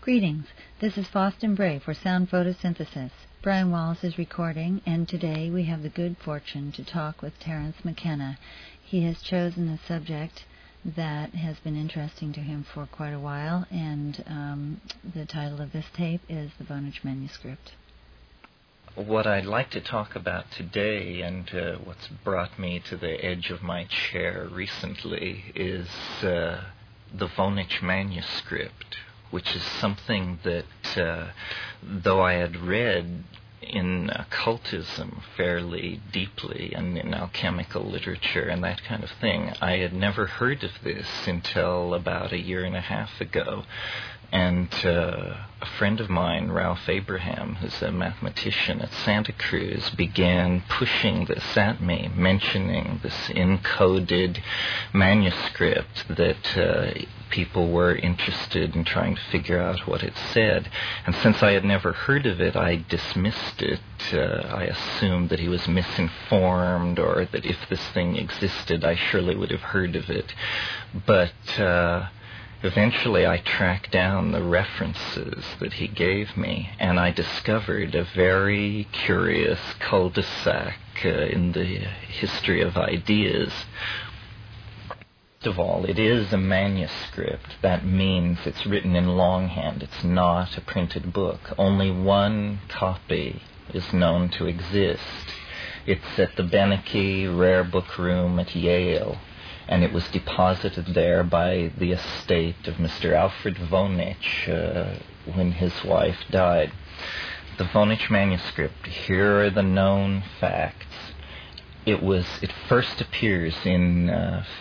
Greetings. This is Foston Bray for Sound Photosynthesis. Brian Wallace is recording, and today we have the good fortune to talk with Terence McKenna. He has chosen a subject that has been interesting to him for quite a while, and the title of this tape is The Vonich Manuscript. What I'd like to talk about today, and what's brought me to the edge of my chair recently, is the Vonich Manuscript, which is something that, though I had read in occultism fairly deeply and in alchemical literature and that kind of thing, I had never heard of this until about a year and a half ago. And a friend of mine, Ralph Abraham, who's a mathematician at Santa Cruz, began pushing this at me, mentioning this encoded manuscript that people were interested in trying to figure out what it said. And since I had never heard of it, I dismissed it. I assumed that he was misinformed, or that if this thing existed, I surely would have heard of it. But eventually I tracked down the references that he gave me, and I discovered a very curious cul-de-sac in the history of ideas. First of all, it is a manuscript. That means it's written in longhand. It's not a printed book. Only one copy is known to exist. It's at the Beneke Rare Book Room at Yale, and it was deposited there by the estate of Mr. Alfred Vonich when his wife died. The Vonich Manuscript, here are the known facts. It first appears in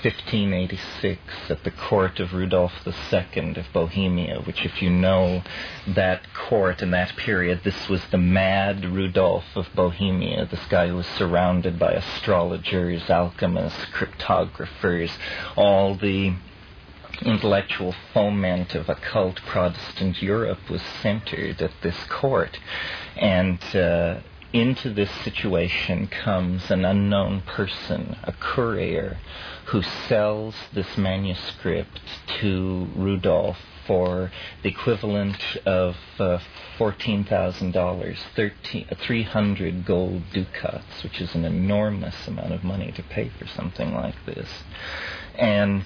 1586 at the court of Rudolph II of Bohemia, which, if you know that court and that period, this was the mad Rudolph of Bohemia, this guy who was surrounded by astrologers, alchemists, cryptographers, all the intellectual foment of occult Protestant Europe was centered at this court. And into this situation comes an unknown person, a courier, who sells this manuscript to Rudolph for the equivalent of $14,000, 300 gold ducats, which is an enormous amount of money to pay for something like this. And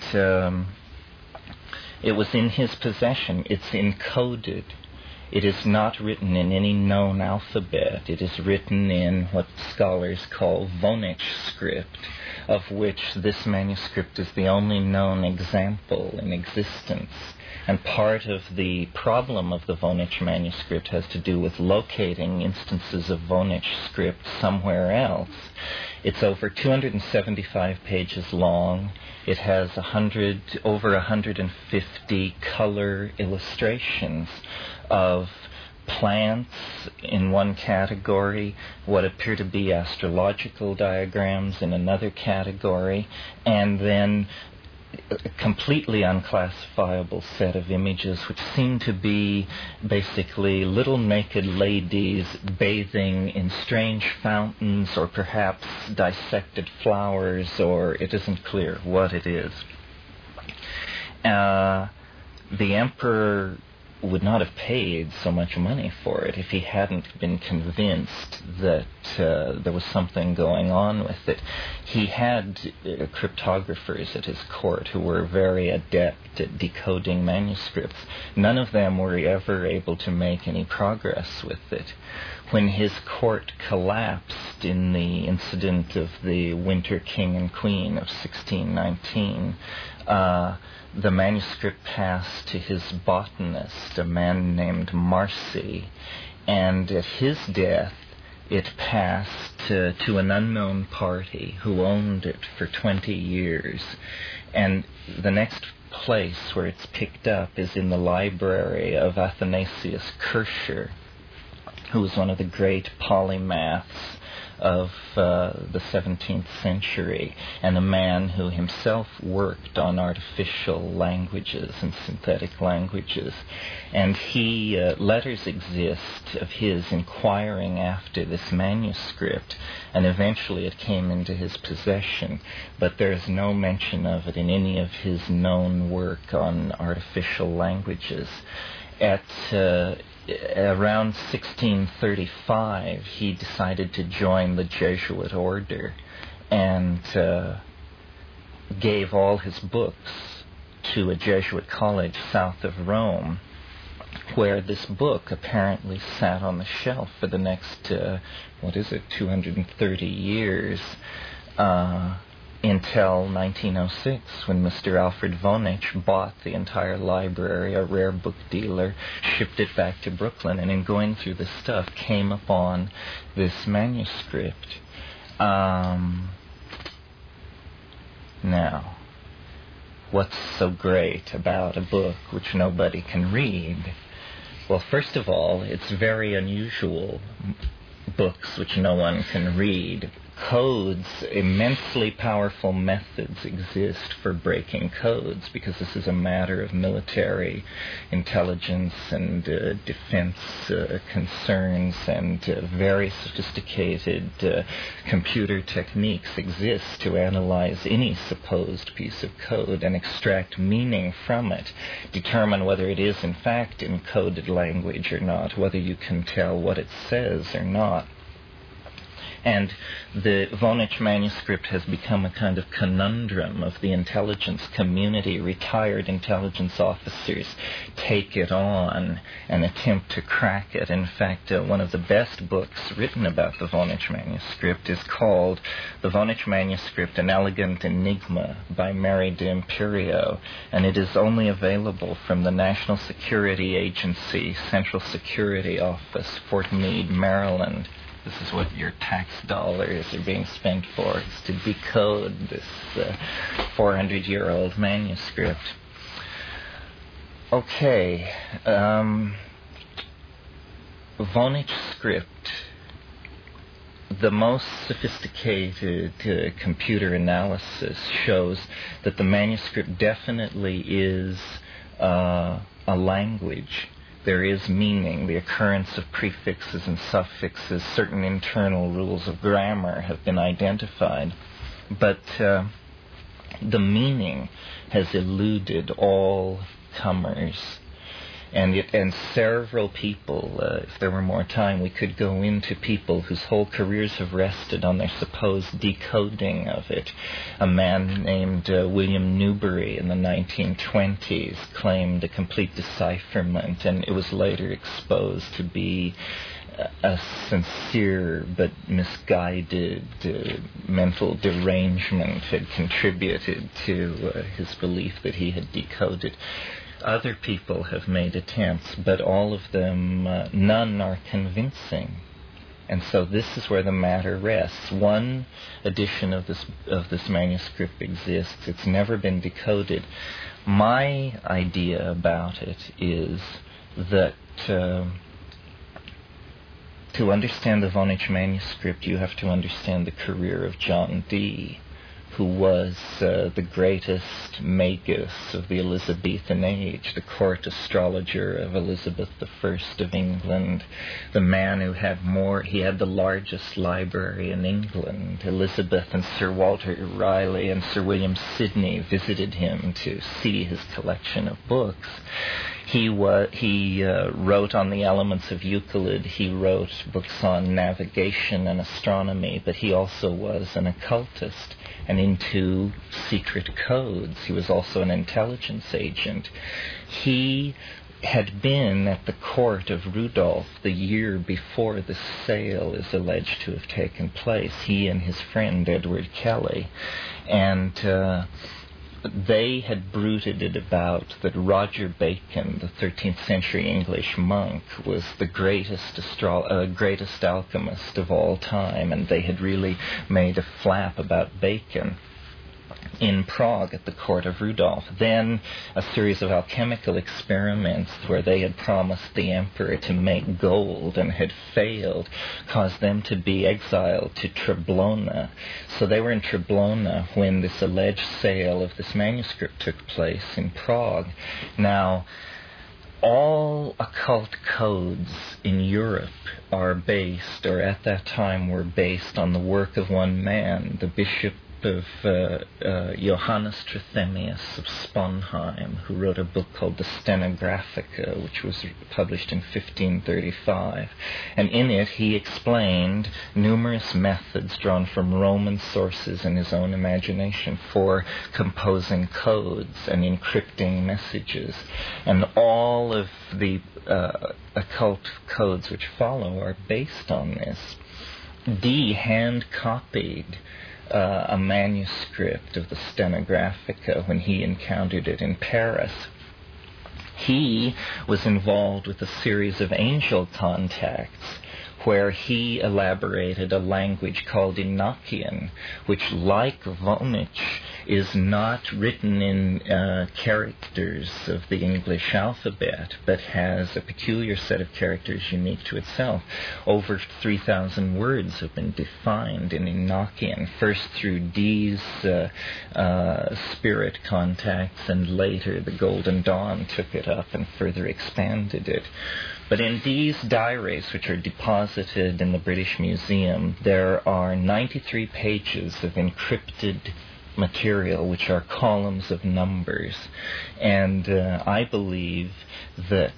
it was in his possession. It's encoded. It is not written in any known alphabet. It is written in what scholars call Vonich script, of which this manuscript is the only known example in existence. And part of the problem of the Vonich manuscript has to do with locating instances of Vonich script somewhere else. It's over 275 pages long. It has over 150 color illustrations of plants in one category, what appear to be astrological diagrams in another category, and then a completely unclassifiable set of images which seem to be basically little naked ladies bathing in strange fountains, or perhaps dissected flowers, or it isn't clear what it is. The emperor would not have paid so much money for it if he hadn't been convinced that there was something going on with it. He had cryptographers at his court who were very adept at decoding manuscripts. None of them were ever able to make any progress with it. When his court collapsed in the incident of the Winter King and Queen of 1619, the manuscript passed to his botanist, a man named Marcy, and at his death it passed to an unknown party who owned it for 20 years. And the next place where it's picked up is in the library of Athanasius Kircher, who was one of the great polymaths of the 17th century, and a man who himself worked on artificial languages and synthetic languages. And letters exist of his inquiring after this manuscript, and eventually it came into his possession, but there is no mention of it in any of his known work on artificial languages. at around 1635, he decided to join the Jesuit order and gave all his books to a Jesuit college south of Rome, where this book apparently sat on the shelf for the next, 230 years, until 1906, when Mr. Alfred Vonich bought the entire library, a rare book dealer, shipped it back to Brooklyn, and in going through this stuff, came upon this manuscript. Now, what's so great about a book which nobody can read? Well, first of all, it's very unusual books which no one can read. Codes, immensely powerful methods exist for breaking codes, because this is a matter of military intelligence and defense concerns, and very sophisticated computer techniques exist to analyze any supposed piece of code and extract meaning from it, determine whether it is in fact encoded language or not, whether you can tell what it says or not. And the Vonich manuscript has become a kind of conundrum of the intelligence community. Retired intelligence officers take it on and attempt to crack it. In fact, one of the best books written about the Vonich manuscript is called The Vonich Manuscript, An Elegant Enigma by Mary D'Imperio, and it is only available from the National Security Agency, Central Security Office, Fort Meade, Maryland. This is what your tax dollars are being spent for, is to decode this 400-year-old manuscript. Okay, Vonich script, the most sophisticated computer analysis shows that the manuscript definitely is a language. There is meaning, the occurrence of prefixes and suffixes, certain internal rules of grammar have been identified. But the meaning has eluded all comers. And several people, if there were more time, we could go into people whose whole careers have rested on their supposed decoding of it. A man named William Newbery in the 1920s claimed a complete decipherment, and it was later exposed to be a sincere but misguided mental derangement had contributed to his belief that he had decoded. Other people have made attempts, but all of them, none are convincing. And so this is where the matter rests. One edition of this manuscript exists. It's never been decoded. My idea about it is that to understand the Vonich manuscript, you have to understand the career of John Dee, who was the greatest magus of the Elizabethan age, the court astrologer of Elizabeth I of England, the man who had the largest library in England. Elizabeth and Sir Walter Raleigh and Sir William Sidney visited him to see his collection of books. He wrote on the elements of Euclid. He wrote books on navigation and astronomy, but he also was an occultist and into secret codes. He was also an intelligence agent. He had been at the court of Rudolph the year before the sale is alleged to have taken place, he and his friend Edward Kelly. And they had bruited it about that Roger Bacon, the 13th century English monk, was the greatest alchemist of all time, and they had really made a flap about Bacon in Prague at the court of Rudolph. Then a series of alchemical experiments where they had promised the emperor to make gold and had failed caused them to be exiled to Treblona. So they were in Treblona when this alleged sale of this manuscript took place in Prague. Now, all occult codes in Europe are based, or at that time were based, on the work of one man, the Bishop of Johannes Trithemius of Sponheim, who wrote a book called the Stenographica, which was published in 1535. And in it he explained numerous methods drawn from Roman sources and his own imagination for composing codes and encrypting messages. And all of the occult codes which follow are based on this. Dee hand-copied a manuscript of the Stenographica when he encountered it in Paris. He was involved with a series of angel contacts where he elaborated a language called Enochian, which, like Vonich, is not written in characters of the English alphabet, but has a peculiar set of characters unique to itself. Over 3,000 words have been defined in Enochian, first through Dee's spirit contacts, and later the Golden Dawn took it up and further expanded it. But in Dee's diaries, which are deposited in the British Museum, there are 93 pages of encrypted material, which are columns of numbers. And I believe that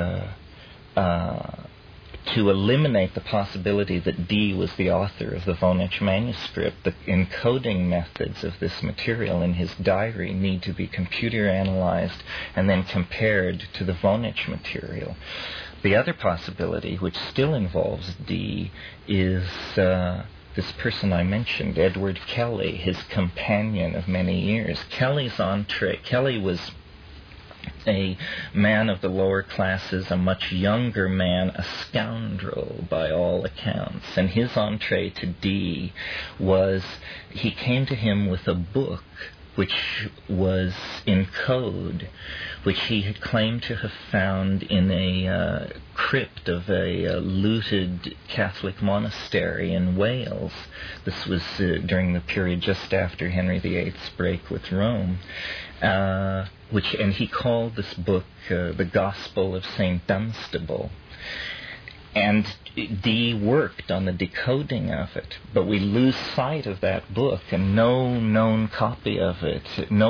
to eliminate the possibility that Dee was the author of the Vonich manuscript, the encoding methods of this material in his diary need to be computer analyzed and then compared to the Vonich material. The other possibility, which still involves Dee, is this person I mentioned, Edward Kelly, his companion of many years. Kelly's entree. Kelly was a man of the lower classes, a much younger man, a scoundrel by all accounts. And his entree to Dee was, he came to him with a book which was in code, which he had claimed to have found in a crypt of a looted Catholic monastery in Wales. This was during the period just after Henry VIII's break with Rome. And he called this book the Gospel of St. Dunstable. And Dee worked on the decoding of it, but we lose sight of that book, and no copy of it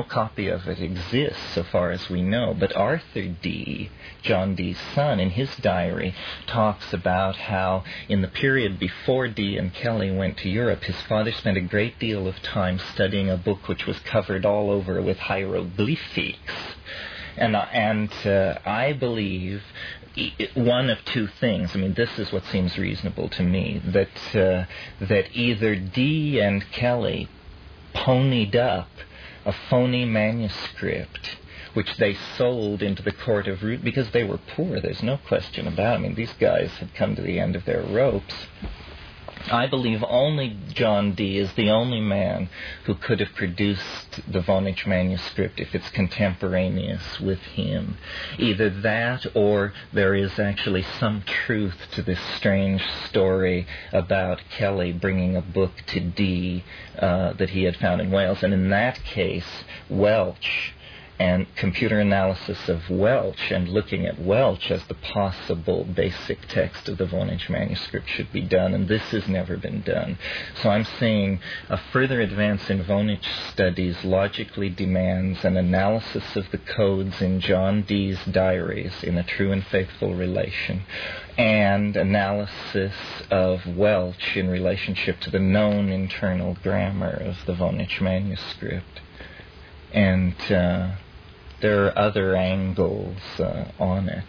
exists so far as we know. But Arthur Dee, John Dee's son, in his diary talks about how in the period before Dee and Kelly went to Europe, his father spent a great deal of time studying a book which was covered all over with hieroglyphics. And I believe one of two things. I mean, this is what seems reasonable to me, that either Dee and Kelly ponied up a phony manuscript which they sold into the court of root, because they were poor, there's no question about it. I mean, these guys had come to the end of their ropes. I believe only John Dee is the only man who could have produced the Vonich manuscript if it's contemporaneous with him. Either that, or there is actually some truth to this strange story about Kelly bringing a book to Dee that he had found in Wales. And in that case, Welch and computer analysis of Welch and looking at Welch as the possible basic text of the Vonich manuscript should be done, and this has never been done. So I'm saying a further advance in Vonich studies logically demands an analysis of the codes in John Dee's diaries in a true and faithful relation, and analysis of Welch in relationship to the known internal grammar of the Vonich manuscript. And there are other angles on it.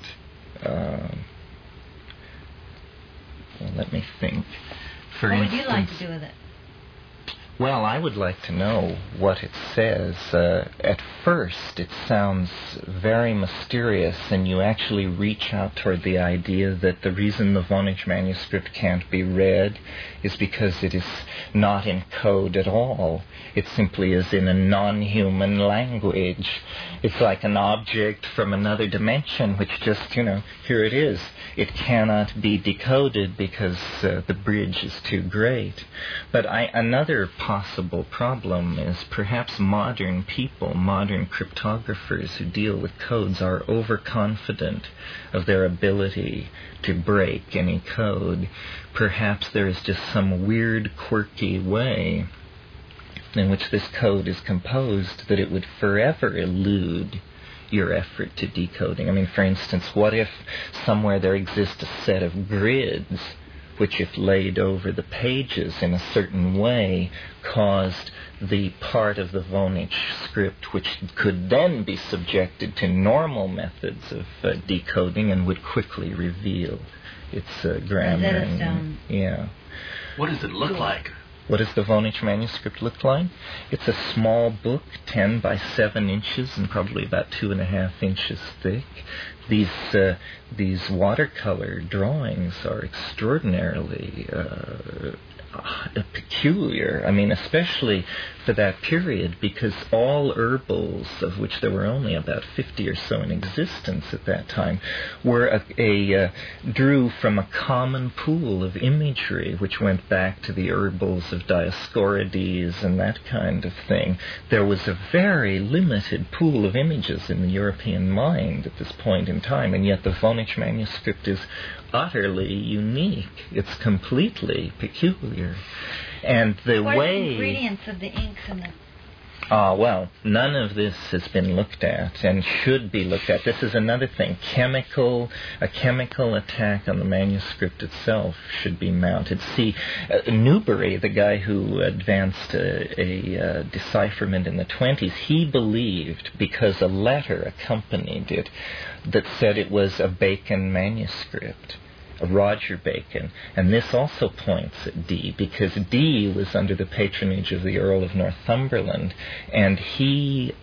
Well, let me think. What would you like to do with it? Well, I would like to know what it says. At first, it sounds very mysterious, and you actually reach out toward the idea that the reason the Vonich manuscript can't be read is because it is not in code at all. It simply is in a non-human language. It's like an object from another dimension, which just, here it is. It cannot be decoded because the bridge is too great. But another possible problem is perhaps modern people, modern cryptographers who deal with codes are overconfident of their ability to break any code. Perhaps there is just some weird, quirky way in which this code is composed that it would forever elude your effort to decoding. I mean, for instance, what if somewhere there exists a set of grids which, if laid over the pages in a certain way, caused the part of the Vonich script which could then be subjected to normal methods of decoding and would quickly reveal its grammar. Rosetta Stone. Yeah. What does it look like? What does the Vonich manuscript look like? It's a small book, 10 by 7 inches and probably about 2.5 inches thick. These watercolor drawings are extraordinarily peculiar. I mean, especially for that period, because all herbals, of which there were only about 50 or so in existence at that time, were drew from a common pool of imagery, which went back to the herbals of Dioscorides and that kind of thing. There was a very limited pool of images in the European mind at this point in time, and yet the Vonich manuscript is utterly unique. It's completely peculiar. And the what way... are the ingredients of the inks and the... Well, none of this has been looked at and should be looked at. This is another thing. A chemical attack on the manuscript itself should be mounted. See, Newbery, the guy who advanced a decipherment in the 20s, he believed, because a letter accompanied it that said it was a Bacon manuscript, Roger Bacon. And this also points at Dee, because Dee was under the patronage of the Earl of Northumberland, and he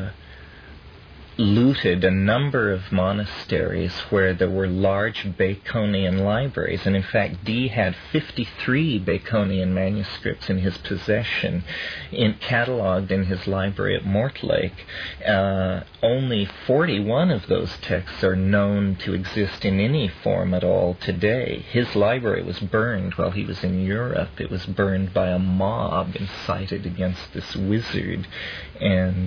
looted a number of monasteries where there were large Baconian libraries. And in fact, Dee had 53 Baconian manuscripts in his possession, catalogued in his library at Mortlake. Only 41 of those texts are known to exist in any form at all today. His library was burned while he was in Europe. It was burned by a mob incited against this wizard. And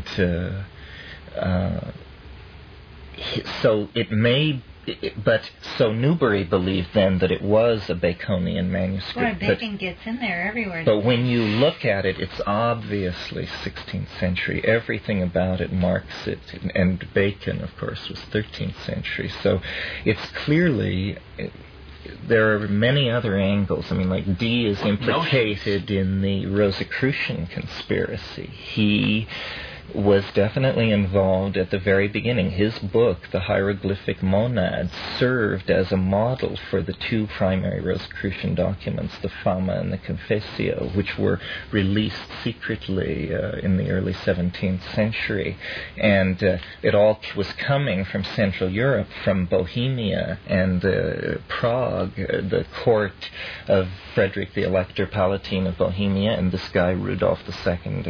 so it may... So Newbery believed then that it was a Baconian manuscript. Boy, Bacon gets in there everywhere. But when you look at it, it's obviously 16th century. Everything about it marks it. And Bacon, of course, was 13th century. So it's clearly... There are many other angles. I mean, like Dee is implicated in the Rosicrucian conspiracy. He was definitely involved at the very beginning. His book, The Hieroglyphic Monad, served as a model for the two primary Rosicrucian documents, the Fama and the Confessio, which were released secretly in the early 17th century. And it all was coming from Central Europe, from Bohemia and Prague, the court of Frederick the Elector Palatine of Bohemia, and this guy Rudolph II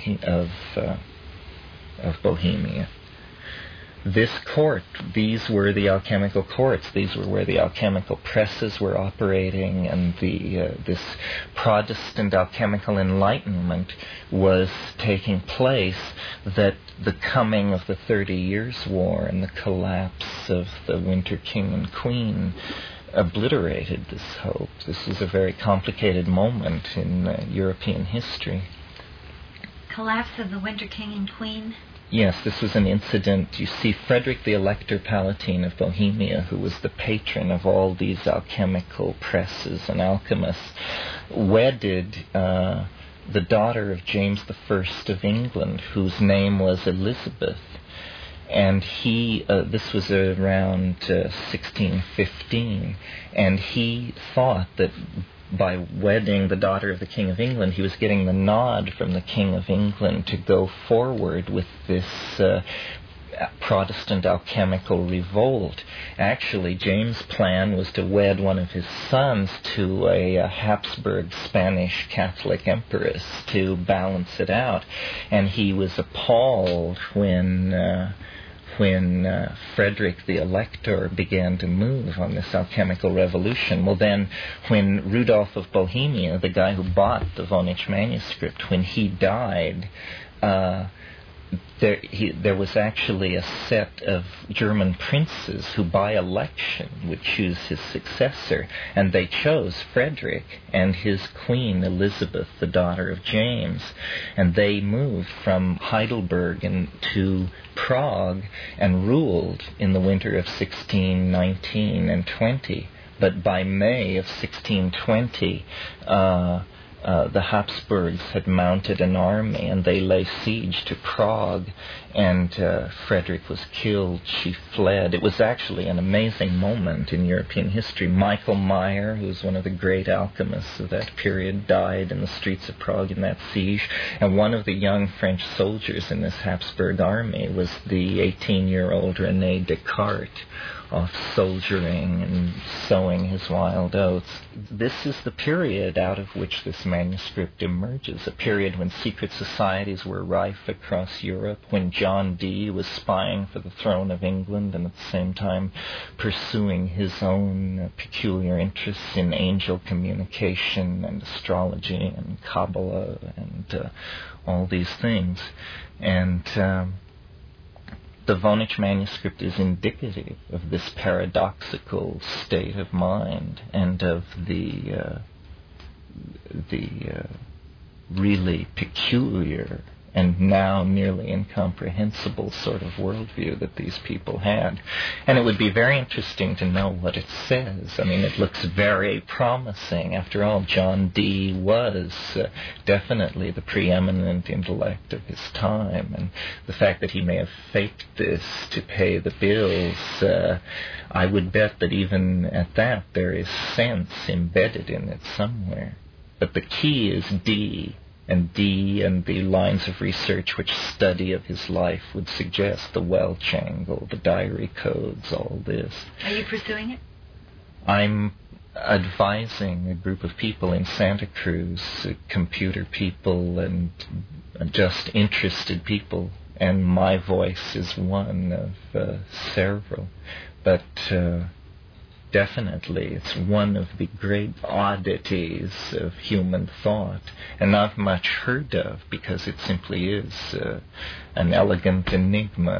of Bohemia. This court, these were the alchemical courts. These were where the alchemical presses were operating, and this Protestant alchemical enlightenment was taking place, that the coming of the 30 Years' War and the collapse of the Winter King and Queen obliterated this hope. This is a very complicated moment in European history. Collapse of the Winter King and Queen? Yes, this was an incident. You see, Frederick the Elector Palatine of Bohemia, who was the patron of all these alchemical presses and alchemists, wedded the daughter of James I of England, whose name was Elizabeth. And this was around 1615, and he thought that by wedding the daughter of the King of England, he was getting the nod from the King of England to go forward with this Protestant alchemical revolt. Actually, James' plan was to wed one of his sons to a Habsburg Spanish Catholic empress to balance it out. And he was appalled when Frederick the Elector began to move on this alchemical revolution. Well, then, when Rudolph of Bohemia, the guy who bought the Vonich manuscript, when he died, there was actually a set of German princes who by election would choose his successor, and they chose Frederick and his queen Elizabeth, the daughter of James, and they moved from Heidelberg to Prague and ruled in the winter of 1619 and 20. But by May of 1620, the Habsburgs had mounted an army, and they lay siege to Prague, and Frederick was killed. She fled. It was actually an amazing moment in European history. Michael Meyer, who was one of the great alchemists of that period, died in the streets of Prague in that siege, and one of the young French soldiers in this Habsburg army was the 18-year-old René Descartes, off soldiering and sowing his wild oats. This is the period out of which this manuscript emerges, a period when secret societies were rife across Europe, when John Dee was spying for the throne of England and at the same time pursuing his own peculiar interests in angel communication and astrology and Kabbalah and all these things. And the Vonich manuscript is indicative of this paradoxical state of mind and of the really peculiar and now nearly incomprehensible sort of worldview that these people had. And it would be very interesting to know what it says. I mean, it looks very promising. After all, John Dee was definitely the preeminent intellect of his time, and the fact that he may have faked this to pay the bills, I would bet that even at that there is sense embedded in it somewhere. But the key is Dee, and the lines of research which study of his life would suggest, the Welch angle, the diary codes, all this. Are you pursuing it? I'm advising a group of people in Santa Cruz, computer people and just interested people, and my voice is one of several. But definitely, it's one of the great oddities of human thought, and not much heard of because it simply is an elegant enigma.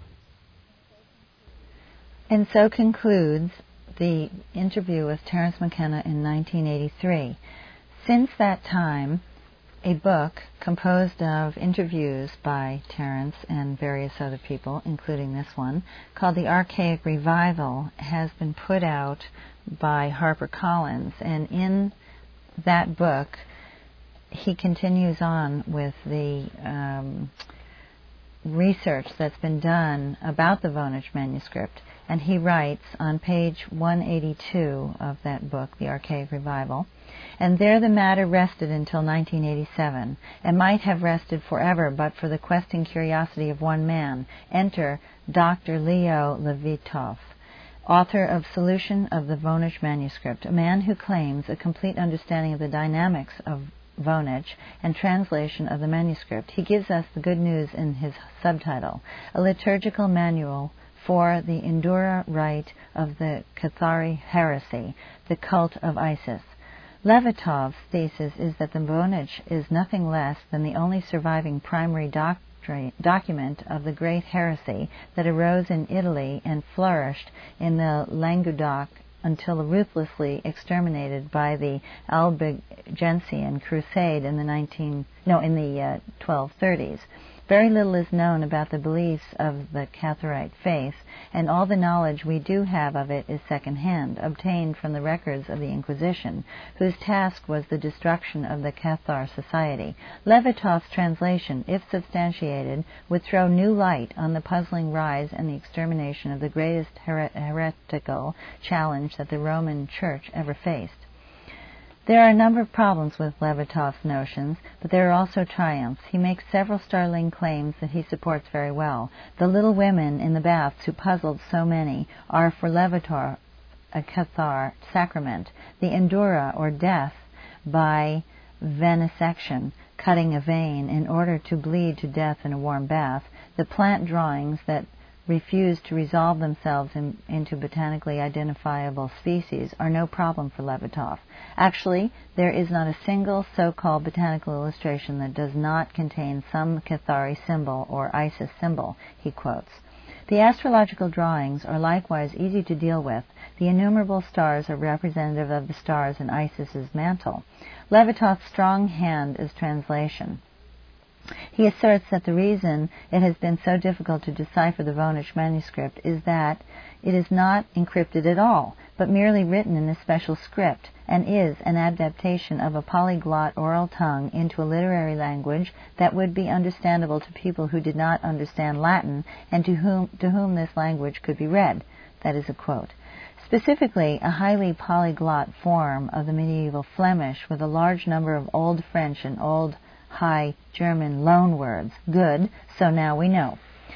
And so concludes the interview with Terence McKenna in 1983. Since that time, a book composed of interviews by Terence and various other people, including this one, called The Archaic Revival, has been put out by HarperCollins. And in that book, he continues on with the research that's been done about the Vonich manuscript. And he writes on page 182 of that book, The Archaic Revival, "And there the matter rested until 1987, and might have rested forever but for the questing curiosity of one man. Enter Dr. Leo Levitov, author of Solution of the Vonich Manuscript, a man who claims a complete understanding of the dynamics of Vonich and translation of the manuscript. He gives us the good news in his subtitle, A Liturgical Manual for the Endura Rite of the Cathari Heresy, the Cult of Isis. Levitov's thesis is that the Vonich is nothing less than the only surviving primary document of the great heresy that arose in Italy and flourished in the Languedoc until ruthlessly exterminated by the Albigensian Crusade in the 1230s. Very little is known about the beliefs of the Catharite faith, and all the knowledge we do have of it is second-hand, obtained from the records of the Inquisition, whose task was the destruction of the Cathar society. Levitov's translation, if substantiated, would throw new light on the puzzling rise and the extermination of the greatest heretical challenge that the Roman Church ever faced. There are a number of problems with Levitov's notions, but there are also triumphs. He makes several startling claims that he supports very well. The little women in the baths who puzzled so many are for Levitov a Cathar sacrament. The Endura, or death by venesection, cutting a vein in order to bleed to death in a warm bath. The plant drawings that refuse to resolve themselves into botanically identifiable species are no problem for Levetov. Actually, there is not a single so-called botanical illustration that does not contain some Cathari symbol or Isis symbol, he quotes. The astrological drawings are likewise easy to deal with. The innumerable stars are representative of the stars in Isis's mantle. Levitov's strong hand is translation. He asserts that the reason it has been so difficult to decipher the Vonich manuscript is that it is not encrypted at all, but merely written in a special script, and is an adaptation of a polyglot oral tongue into a literary language that would be understandable to people who did not understand Latin and to whom this language could be read. That is a quote. Specifically, a highly polyglot form of the medieval Flemish with a large number of Old French and Old High German loan words. Good, so now we know.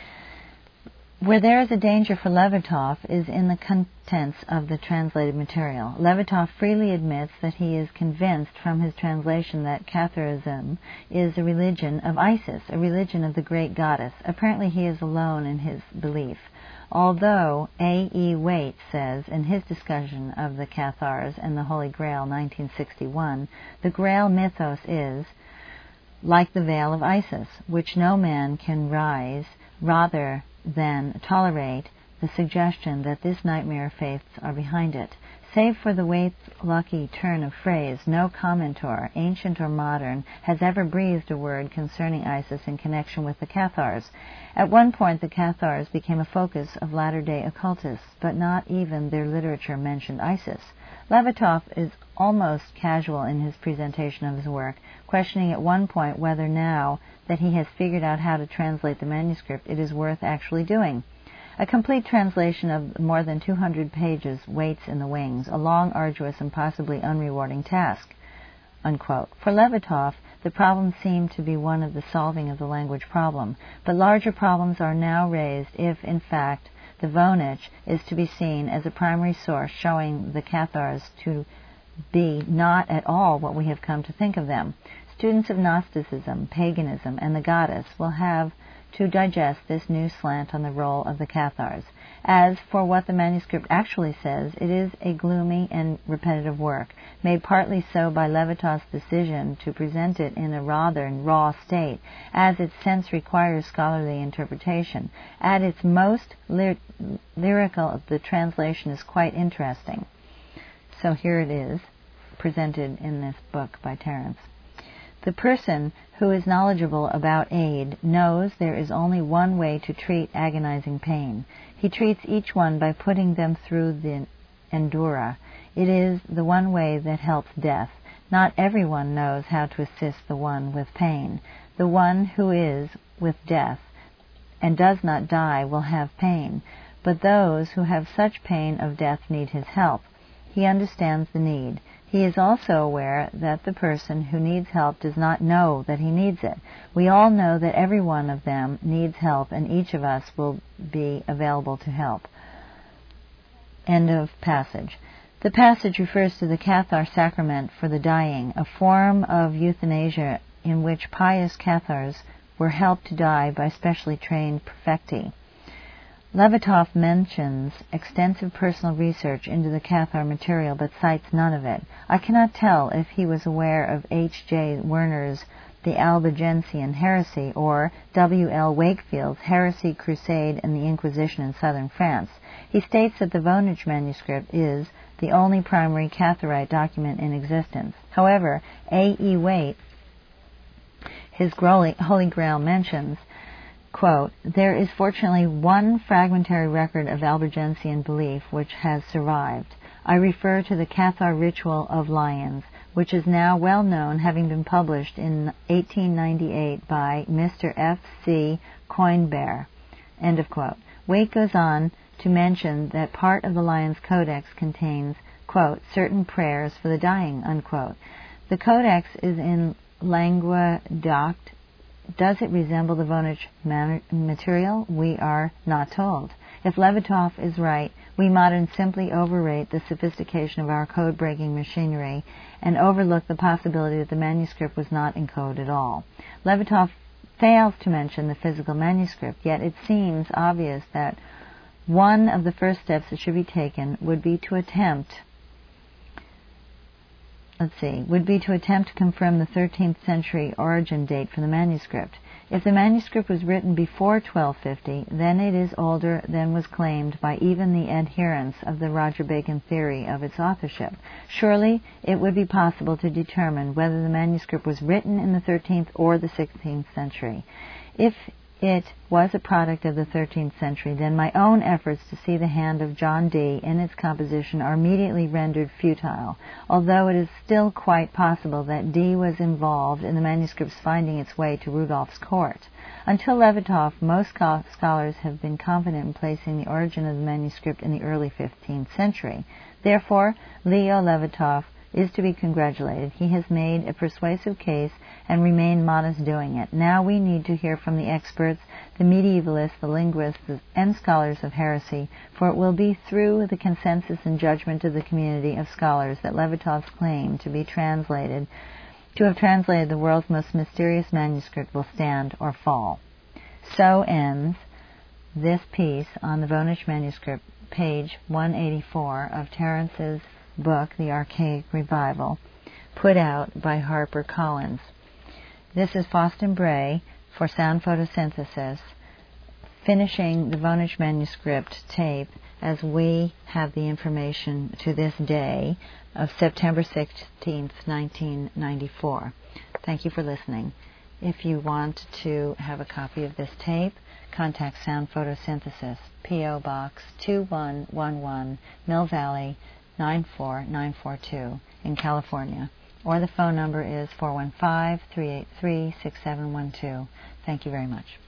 Where there is a danger for Levetov is in the contents of the translated material. Levetov freely admits that he is convinced from his translation that Catharism is a religion of Isis, a religion of the great goddess. Apparently he is alone in his belief. Although A. E. Waite says in his discussion of the Cathars and the Holy Grail, 1961, the Grail mythos is like the veil of Isis, which no man can rise rather than tolerate the suggestion that this nightmare faiths are behind it. Save for the Waite's lucky turn of phrase, no commentator, ancient or modern, has ever breathed a word concerning Isis in connection with the Cathars. At one point the Cathars became a focus of latter-day occultists, but not even their literature mentioned Isis. Levetov is almost casual in his presentation of his work, questioning at one point whether now that he has figured out how to translate the manuscript it is worth actually doing. A complete translation of more than 200 pages waits in the wings, a long, arduous, and possibly unrewarding task. Unquote. For Levetov, the problem seemed to be one of the solving of the language problem, but larger problems are now raised if, in fact, the Vonich is to be seen as a primary source showing the Cathars to be not at all what we have come to think of them. Students of Gnosticism, paganism, and the goddess will have to digest this new slant on the role of the Cathars. As for what the manuscript actually says, it is a gloomy and repetitive work, made partly so by Levitov's decision to present it in a rather raw state, as its sense requires scholarly interpretation. At its most lyrical, the translation is quite interesting. So here it is, presented in this book by Terence. The person who is knowledgeable about aid knows there is only one way to treat agonizing pain. He treats each one by putting them through the endura. It is the one way that helps death. Not everyone knows how to assist the one with pain. The one who is with death and does not die will have pain, but those who have such pain of death need his help. He understands the need. He is also aware that the person who needs help does not know that he needs it. We all know that every one of them needs help, and each of us will be available to help. End of passage. The passage refers to the Cathar sacrament for the dying, a form of euthanasia in which pious Cathars were helped to die by specially trained perfecti. Levetov mentions extensive personal research into the Cathar material, but cites none of it. I cannot tell if he was aware of H. J. Werner's The Albigensian Heresy or W. L. Wakefield's Heresy, Crusade, and the Inquisition in southern France. He states that the Vonich manuscript is the only primary Catharite document in existence. However, A. E. Waite, his Holy Grail, mentions, quote, there is fortunately one fragmentary record of Albigensian belief which has survived. I refer to the Cathar Ritual of Lions, which is now well known, having been published in 1898 by Mr. F. C. Coinbert. End of quote. Waite goes on to mention that part of the Lions Codex contains, quote, certain prayers for the dying, unquote. The Codex is in lingua doct. Does it resemble the Vonich material? We are not told. If Levetov is right, we moderns simply overrate the sophistication of our code-breaking machinery and overlook the possibility that the manuscript was not in code at all. Levetov fails to mention the physical manuscript, yet it seems obvious that one of the first steps that should be taken would be to attempt to confirm the 13th century origin date for the manuscript. If the manuscript was written before 1250, then it is older than was claimed by even the adherents of the Roger Bacon theory of its authorship. Surely it would be possible to determine whether the manuscript was written in the 13th or the 16th century. If it was a product of the 13th century, then my own efforts to see the hand of John Dee in its composition are immediately rendered futile, although it is still quite possible that Dee was involved in the manuscript's finding its way to Rudolph's court. Until Levetov, most scholars have been confident in placing the origin of the manuscript in the early 15th century. Therefore, Leo Levetov is to be congratulated. He has made a persuasive case and remained modest doing it. Now we need to hear from the experts, the medievalists, the linguists, and scholars of heresy, for it will be through the consensus and judgment of the community of scholars that Levetov's claim to have translated the world's most mysterious manuscript will stand or fall. So ends this piece on the Voynich manuscript, page 184 of Terence's book, The Archaic Revival, put out by HarperCollins. This is Faustin Bray for Sound Photosynthesis, finishing the Voynich manuscript tape as we have the information to this day of September 16th, 1994. Thank you for listening. If you want to have a copy of this tape, contact Sound Photosynthesis, P.O. Box 2111, Mill Valley, 94942 in California, or the phone number is 415-383-6712. Thank you very much.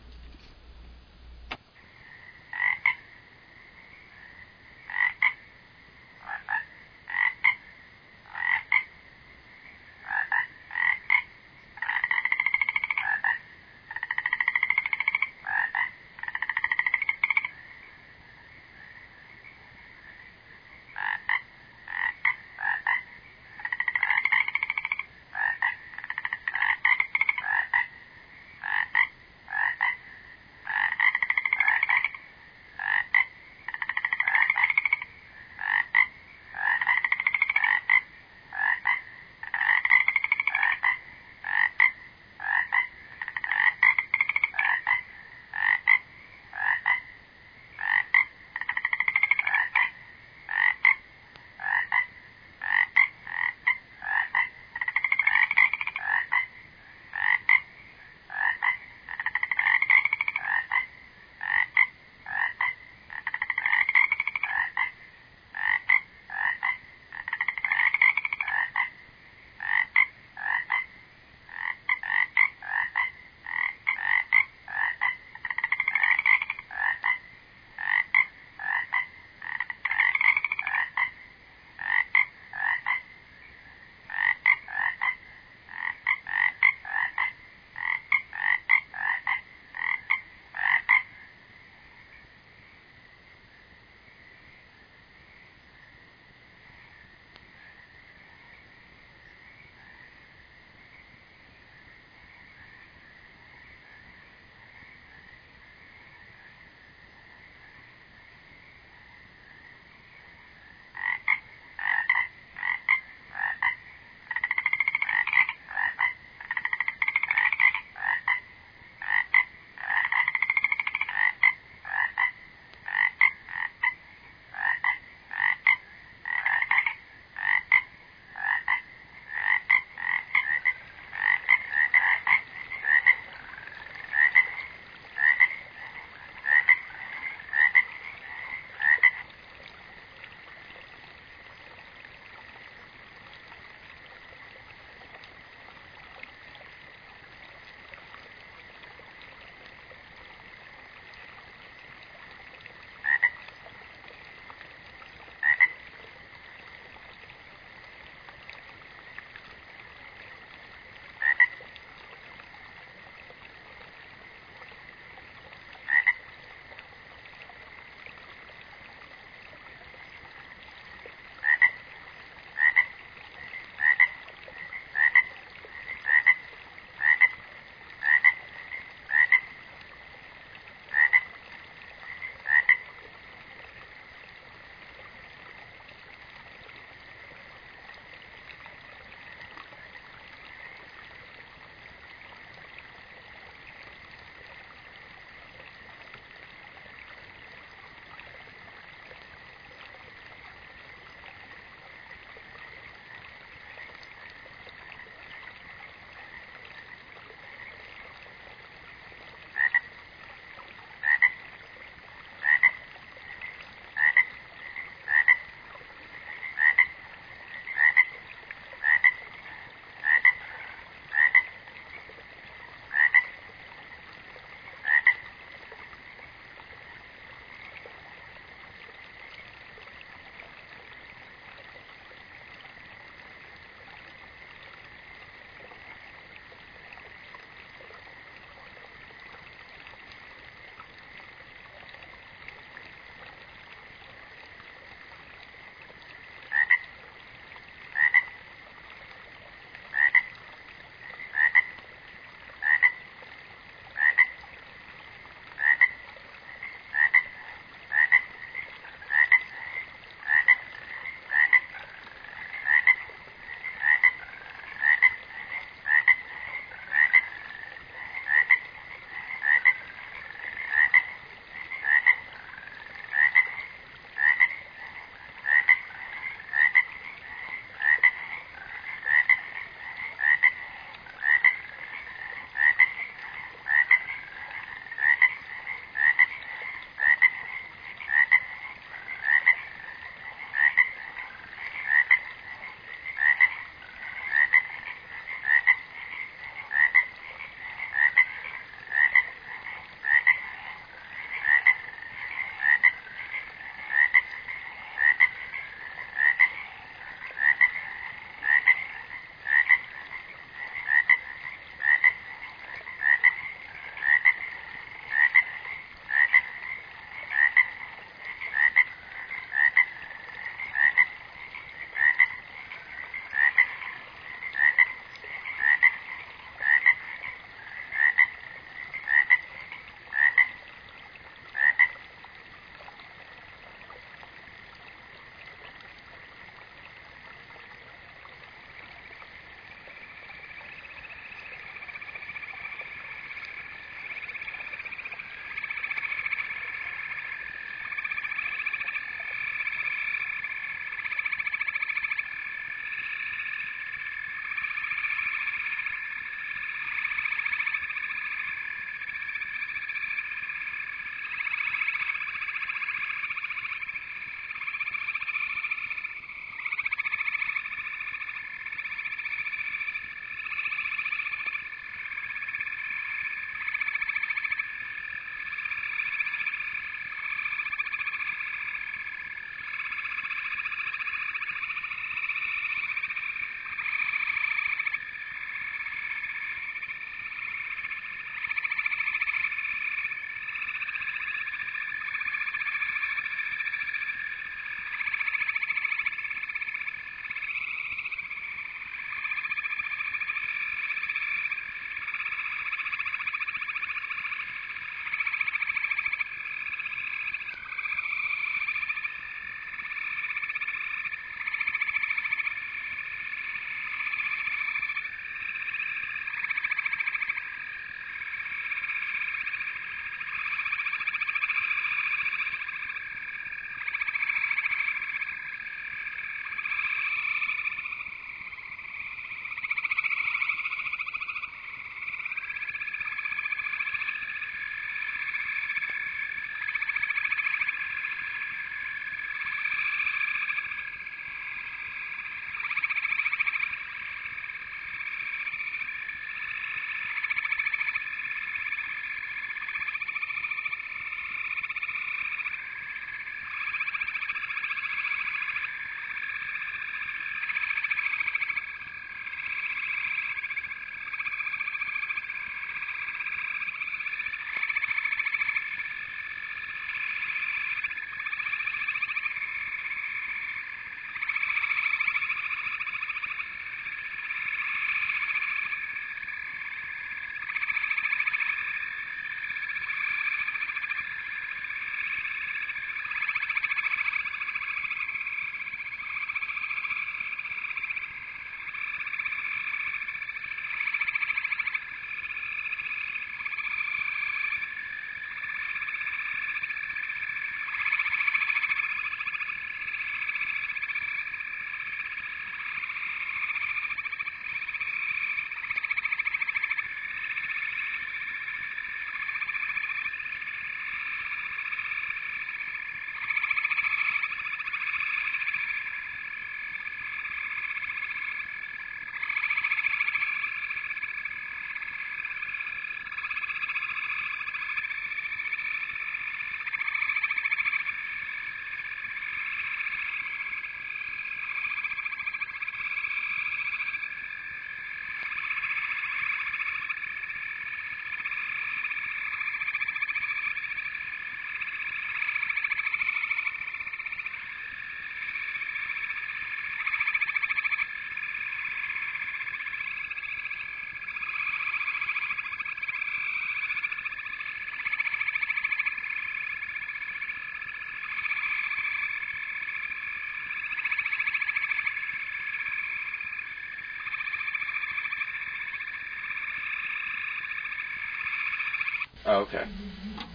Oh, okay.